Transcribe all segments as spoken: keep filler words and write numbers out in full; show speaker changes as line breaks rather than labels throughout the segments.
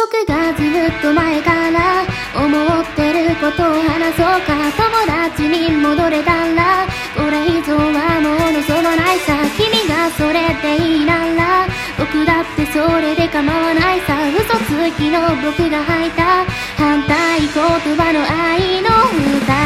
僕がずっと前から思ってることを話そうか。友達に戻れたらこれ以上はもう望まないさ。君がそれでいいなら僕だってそれで構わないさ。嘘つきの僕が吐いた反対言葉の愛の歌。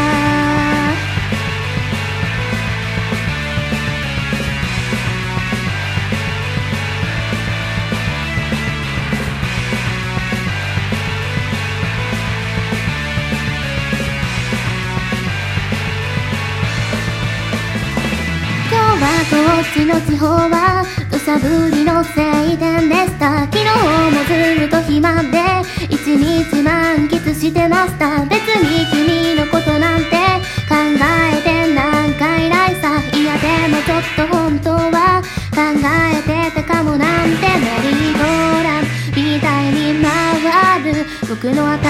こっちの地方は土砂降りの晴天でした。昨日もずっと暇で一日満喫してました。別に君のことなんて考えてなんかいないさ。いやでもちょっと本当は考えてたかもなんて。メリーゴーランドみたいに回る僕の頭